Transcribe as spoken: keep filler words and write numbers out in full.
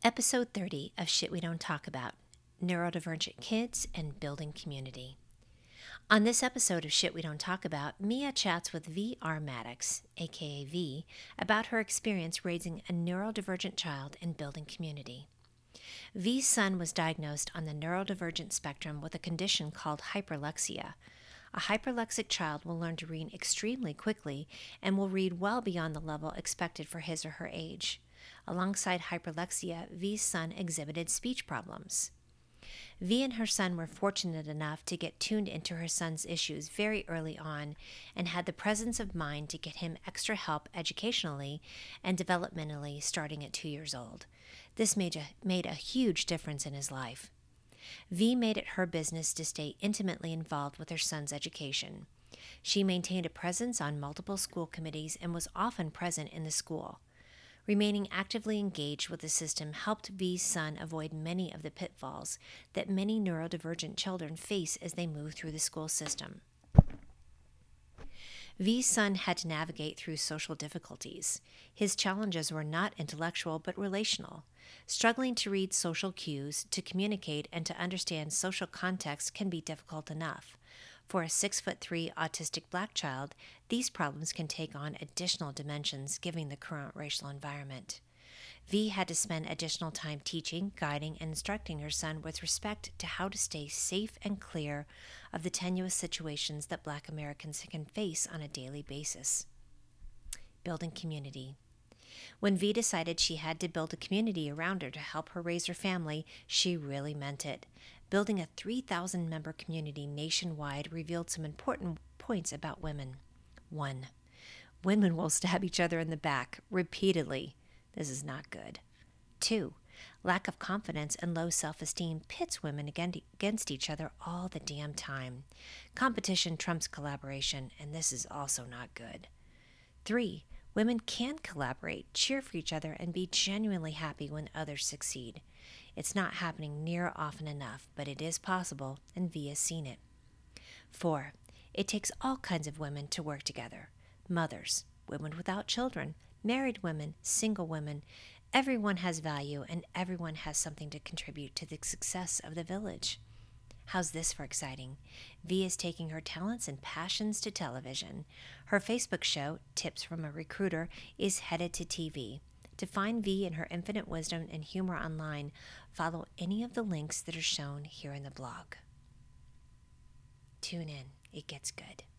Episode thirty of Shit We Don't Talk About: Neurodivergent Kids and Building Community. On this episode of Shit We Don't Talk About, Mia chats with V R Maddox, aka V, about her experience raising a neurodivergent child and building community. V's son was diagnosed on the neurodivergent spectrum with a condition called hyperlexia. A hyperlexic child will learn to read extremely quickly and will read well beyond the level expected for his or her age. Alongside hyperlexia, V's son exhibited speech problems. V and her son were fortunate enough to get tuned into her son's issues very early on and had the presence of mind to get him extra help educationally and developmentally starting at two years old. This made a, made a huge difference in his life. V made it her business to stay intimately involved with her son's education. She maintained a presence on multiple school committees and was often present in the school. Remaining actively engaged with the system helped V's son avoid many of the pitfalls that many neurodivergent children face as they move through the school system. V's son had to navigate through social difficulties. His challenges were not intellectual but relational. Struggling to read social cues, to communicate, and to understand social context can be difficult enough. For a six foot three autistic black child, these problems can take on additional dimensions given the current racial environment. V had to spend additional time teaching, guiding, and instructing her son with respect to how to stay safe and clear of the tenuous situations that Black Americans can face on a daily basis. Building community. When V decided she had to build a community around her to help her raise her family, she really meant it. Building a three thousand member community nationwide revealed some important points about women. One, women will stab each other in the back repeatedly. This is not good. Two, lack of confidence and low self-esteem pits women against each other all the damn time. Competition trumps collaboration, and this is also not good. Three, women can collaborate, cheer for each other, and be genuinely happy when others succeed. It's not happening near often enough, but it is possible, and V has seen it. Four, it takes all kinds of women to work together. Mothers, women without children, married women, single women. Everyone has value, and everyone has something to contribute to the success of the village. How's this for exciting? V is taking her talents and passions to television. Her Facebook show, Tips from a Recruiter, is headed to T V. To find V and her infinite wisdom and humor online, follow any of the links that are shown here in the blog. Tune in. It gets good.